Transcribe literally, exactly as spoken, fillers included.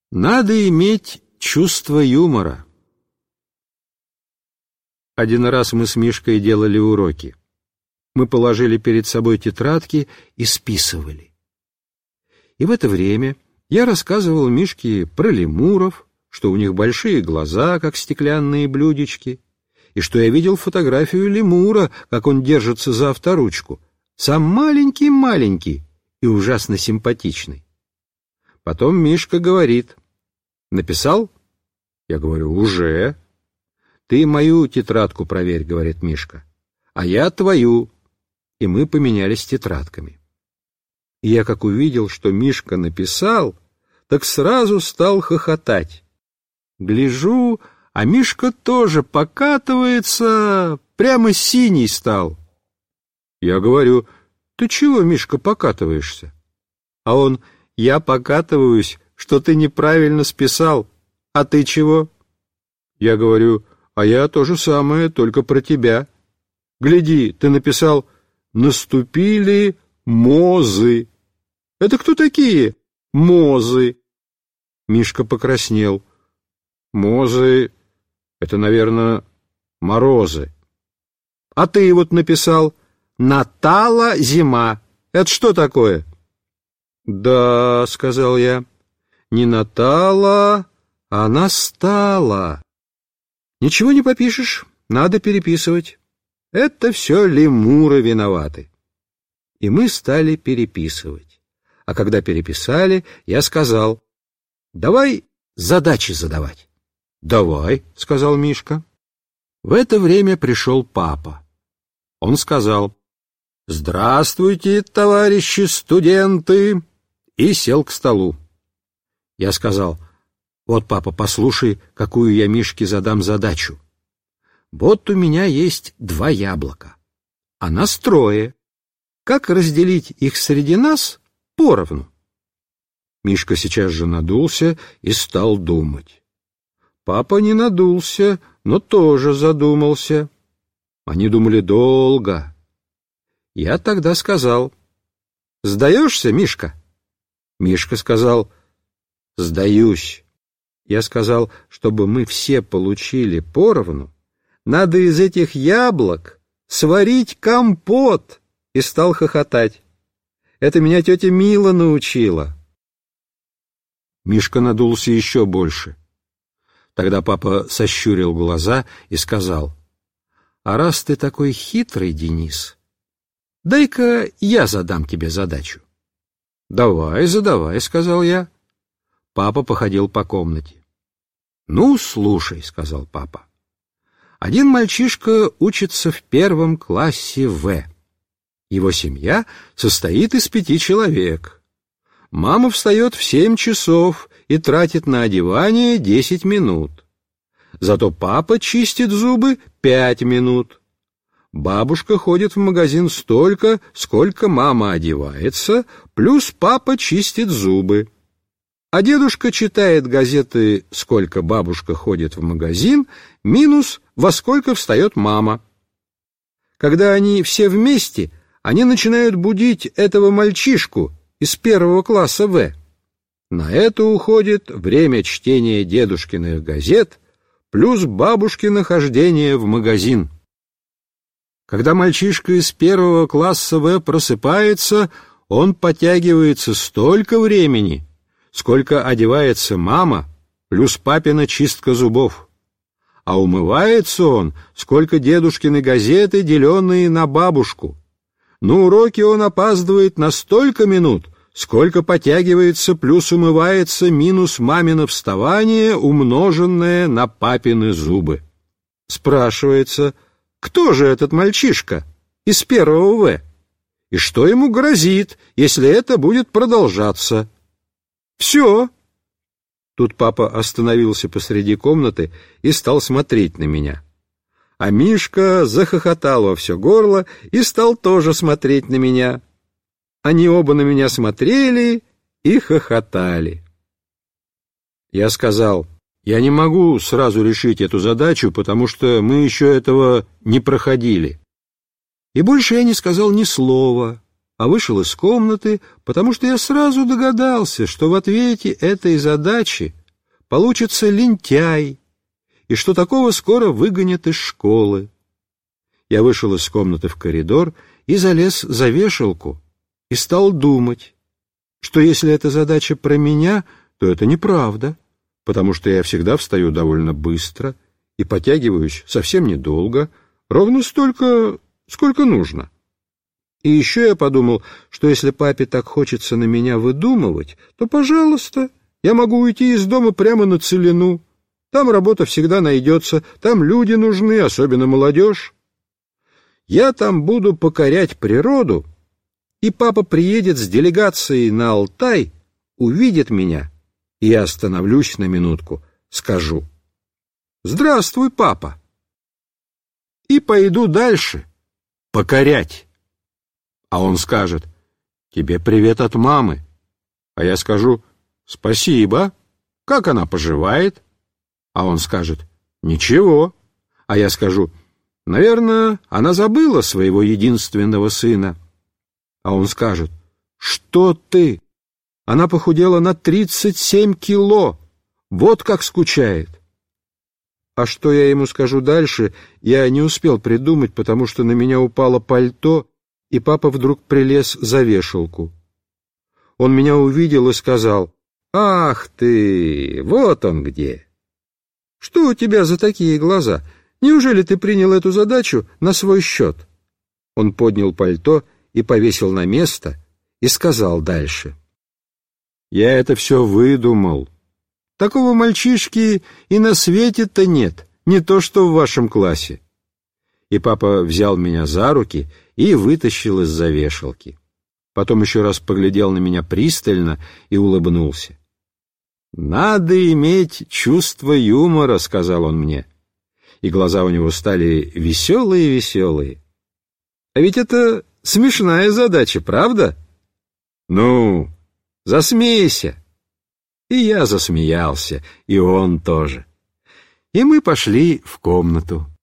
Надо иметь чувство юмора. Один раз мы с Мишкой делали уроки. Мы положили перед собой тетрадки и списывали. И в это время я рассказывал Мишке про лемуров, что у них большие глаза, как стеклянные блюдечки, и что я видел фотографию лемура, как он держится за авторучку, сам маленький-маленький и ужасно симпатичный. Потом Мишка говорит: «Написал?» Я говорю: «Уже». «Ты мою тетрадку проверь», — говорит Мишка, «а я твою». И мы поменялись тетрадками. И я как увидел, что Мишка написал, так сразу стал хохотать. Гляжу, а Мишка тоже покатывается, прямо синий стал. Я говорю: «Ты чего, Мишка, покатываешься?» А он: «Я покатываюсь, что ты неправильно списал. А ты чего?» Я говорю: «А я то же самое, только про тебя. Гляди, ты написал: наступили мозы. Это кто такие мозы?» Мишка покраснел. «Мозы — это, наверное, морозы». «А ты вот написал: натала зима. Это что такое?» «Да, — сказал я, — не натала, а настала. Ничего не попишешь, надо переписывать. Это все лемуры виноваты». И мы стали переписывать. А когда переписали, я сказал: «Давай задачи задавать». «Давай», — сказал Мишка. В это время пришел папа. Он сказал: «Здравствуйте, товарищи студенты», и сел к столу. Я сказал: «Вот, папа, послушай, какую я Мишке задам задачу. Вот у меня есть два яблока, а нас трое. Как разделить их среди нас поровну?» Мишка сейчас же надулся и стал думать. Папа не надулся, но тоже задумался. Они думали долго. Я тогда сказал: «Сдаешься, Мишка?» Мишка сказал: «Сдаюсь». Я сказал: чтобы мы все получили поровну, надо из этих яблок сварить компот, и стал хохотать. Это меня тетя Мила научила. Мишка надулся еще больше. Тогда папа сощурил глаза и сказал: «А раз ты такой хитрый, Денис, дай-ка я задам тебе задачу». «Давай, задавай», — сказал я. Папа походил по комнате. «Ну, слушай», — сказал папа. «Один мальчишка учится в первом классе В. Его семья состоит из пяти человек. Мама встает в семь часов и тратит на одевание десять минут. Зато папа чистит зубы пять минут. Бабушка ходит в магазин столько, сколько мама одевается, плюс папа чистит зубы. А дедушка читает газеты, сколько бабушка ходит в магазин, минус во сколько встает мама. Когда они все вместе, они начинают будить этого мальчишку из первого класса В. На это уходит время чтения дедушкиных газет плюс бабушкино хождение в магазин. Когда мальчишка из первого класса В просыпается, он подтягивается столько времени, сколько одевается мама, плюс папина чистка зубов. А умывается он, сколько дедушкины газеты, деленные на бабушку. На уроки он опаздывает на столько минут, сколько подтягивается плюс умывается минус мамино вставание, умноженное на папины зубы. Спрашивается, кто же этот мальчишка из первого В? И что ему грозит, если это будет продолжаться? Все. Тут папа остановился посреди комнаты и стал смотреть на меня. А Мишка захохотал во все горло и стал тоже смотреть на меня. Они оба на меня смотрели и хохотали. Я сказал: «Я не могу сразу решить эту задачу, потому что мы еще этого не проходили». И больше я не сказал ни слова, а вышел из комнаты, потому что я сразу догадался, что в ответе этой задачи получится лентяй, и что такого скоро выгонят из школы. Я вышел из комнаты в коридор и залез за вешалку, и стал думать, что если эта задача про меня, то это неправда, потому что я всегда встаю довольно быстро и потягиваюсь совсем недолго, ровно столько, сколько нужно. И еще я подумал, что если папе так хочется на меня выдумывать, то, пожалуйста, я могу уйти из дома прямо на целину. Там работа всегда найдется, там люди нужны, особенно молодежь. Я там буду покорять природу, и папа приедет с делегацией на Алтай, увидит меня, и я остановлюсь на минутку, скажу: «Здравствуй, папа!» и пойду дальше покорять. А он скажет: «Тебе привет от мамы». А я скажу: «Спасибо. Как она поживает?» А он скажет: «Ничего». А я скажу: «Наверное, она забыла своего единственного сына». А он скажет: «Что ты? Она похудела на тридцать семь кило. Вот как скучает». А что я ему скажу дальше, я не успел придумать, потому что на меня упало пальто, и папа вдруг прилез за вешалку. Он меня увидел и сказал: «Ах ты, вот он где! Что у тебя за такие глаза? Неужели ты принял эту задачу на свой счет?» Он поднял пальто и повесил на место и сказал дальше: «Я это все выдумал. Такого мальчишки и на свете-то нет, не то что в вашем классе». И папа взял меня за руки и вытащил из-за вешалки. Потом еще раз поглядел на меня пристально и улыбнулся. «Надо иметь чувство юмора», — сказал он мне. И глаза у него стали веселые-веселые. «А ведь это смешная задача, правда? Ну, засмейся». И я засмеялся, и он тоже. И мы пошли в комнату.